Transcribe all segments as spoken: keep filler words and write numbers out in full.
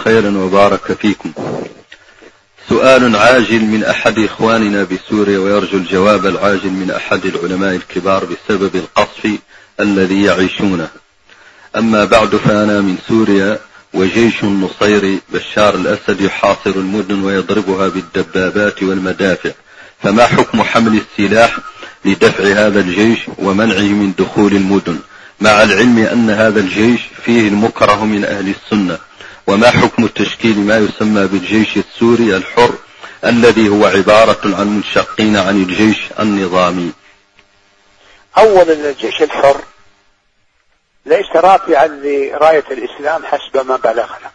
خيرا وبارك فيكم. سؤال عاجل من أحد إخواننا بسوريا ويرجو الجواب العاجل من أحد العلماء الكبار بسبب القصف الذي يعيشونه. أما بعد، فأنا من سوريا وجيش النصيري بشار الأسد يحاصر المدن ويضربها بالدبابات والمدافع، فما حكم حمل السلاح لدفع هذا الجيش ومنعه من دخول المدن، مع العلم أن هذا الجيش فيه المكره من أهل السنة؟ وما حكم تشكيل ما يسمى بالجيش السوري الحر الذي هو عبارة عن منشقين عن الجيش النظامي؟ أولا، الجيش الحر ليس رافعا لراية الإسلام حسب ما بلغنا،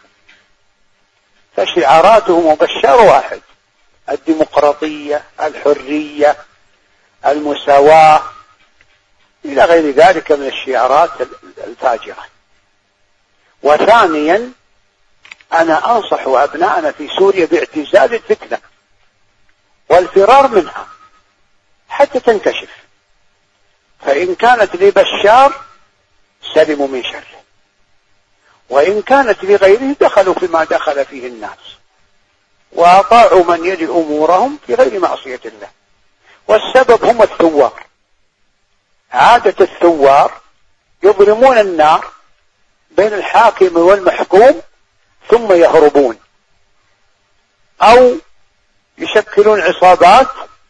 فشعاراته مبشر واحد: الديمقراطية، الحرية، المساواة، إلى غير ذلك من الشعارات الفاجرة. وثانيا، أنا أنصح أبناءنا في سوريا باعتزال الفتنة والفرار منها حتى تنكشف، فإن كانت لبشار سلموا من شره، وإن كانت لغيره دخلوا فيما دخل فيه الناس وأطاعوا من يلي أمورهم في غير معصية الله. والسبب هم الثوار. عادة الثوار يظلمون النار بين الحاكم والمحكوم ثم يهربون، أو يشكلون عصابات،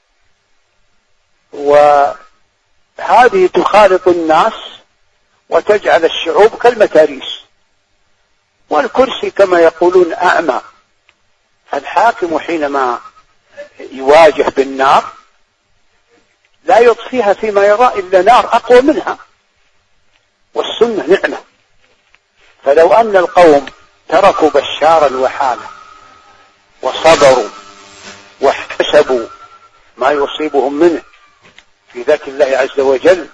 وهذه تخالط الناس وتجعل الشعوب كالمتاريس، والكرسي كما يقولون أعمى. الحاكم حينما يواجه بالنار لا يطفيها فيما يرى إلا نار أقوى منها، والسنة نعمة. فلو أن القوم تركوا بشارا وحاله وصبروا واحتسبوا ما يصيبهم منه في ذات الله عز وجل،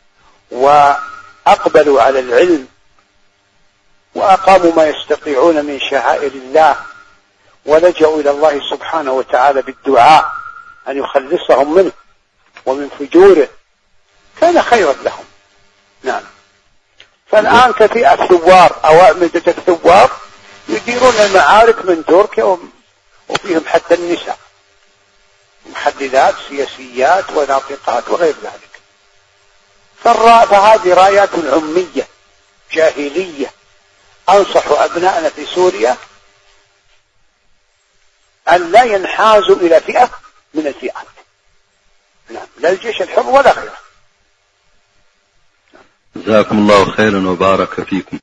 وأقبلوا على العلم وأقاموا ما يستطيعون من شعائر الله، ولجأوا إلى الله سبحانه وتعالى بالدعاء أن يخلصهم منه ومن فجوره، كان خيرا لهم. نعم. فالآن كثير الثوار أو أعمدة الثوار يديرون المعارك من تركيا، وفيهم حتى النساء محددات سياسيات وناطقات وغير ذلك. فهذه رايات عمية جاهلية. أنصح أبنائنا في سوريا أن لا ينحازوا إلى فئة من الفئات، نعم، لا الجيش الحر ولا غيره. جزاكم الله خيرا وبارك فيكم.